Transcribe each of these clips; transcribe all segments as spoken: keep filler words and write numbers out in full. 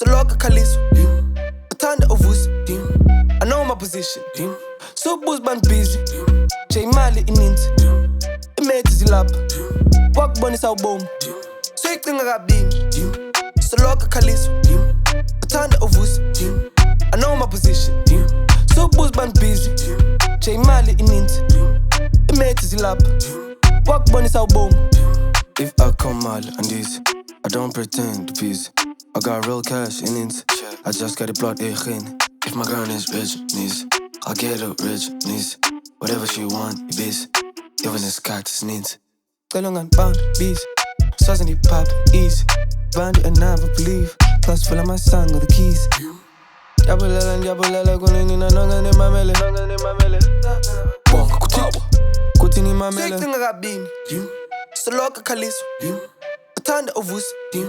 Soloka Kaliso, Atanda Ovus, I know my position. So booze band busy, Jay Mali in int, Imate Zilap, Walk Bonnie Sao Boom, Sweet thing I got beam, Soloka Kaliso, Atanda Ovus, I know my position. So booze band busy, Jay Mali in int, Imate Zilap, Walk Bonnie Sao Boom. If I come mal and this, I don't pretend to peace. I got real cash in it. I just got the blood in. If my girl is rich, niece, I'll get her rich, niece. Whatever she want, it is. Even the cat is neat. Long and bound, bees. Sauce in the pop, easy. Bound and never believe. Plus full of my song with the keys. Yabulala and yabulala, going in a nonga in my mele. Nonga in my mele. Bonga kutaba. Kutini my mele. Sweet thing I got beam. Soloka Kaliso, Atanda Ovus,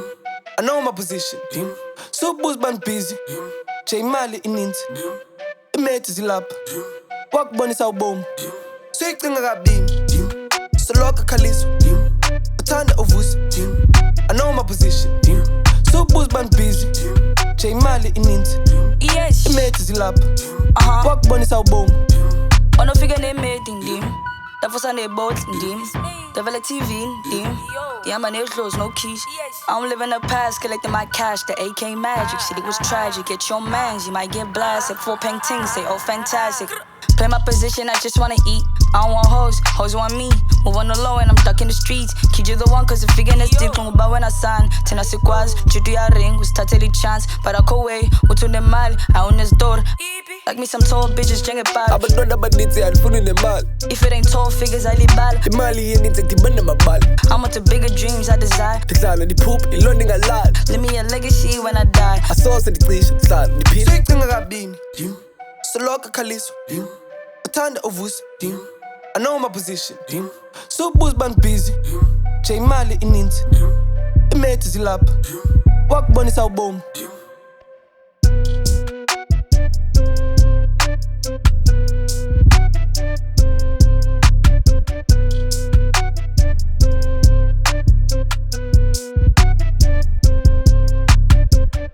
I know my position. So booze band busy, Jay Mali in int, Imate Zilap, Walk Bonnie Sao Boom. Sweet thing I got beam, Soloka Kaliso, Atanda Ovus, I know my position. So booze band busy, Jay Mali in int, Imate Zilap, Walk Bonnie Sao Boom. On a figure name made in dim. Dat was aan de boot in dim. Dat wil ik T V in dim. Yeah, my nails closed, no keys. I'm living the past, collecting my cash. The A K magic, shit, it was tragic. Get your mans, you might get blasted. Four paintings, say, oh, fantastic. Play my position, I just wanna eat. I don't want hoes, hoes want me. Move on the low and I'm stuck in the streets. Kid you the one cause the figure is deep. Kung ba when I sign, tena sequaz. Chutu ya ring, was tateli chance. Para ko way, utu ne mal. I own this door. Like me some tall bitches, jenge pal. Aba dona ba niti alfuni ne mal. If it ain't tall figures, I leave bal. The mali ye niti kibanda mabal. I'm with the bigger dreams I desire. The clown and the poop, it learning a lot. Leave me a legacy when I die. I saw some the cliché, clown and the pit. Sweet thing I got beam. Soloka Kaliso, Atanda Ovus, I know my position. So booze band busy, Jay Mali in int, Imate Zilap, Walk Bonnie Sao Boom.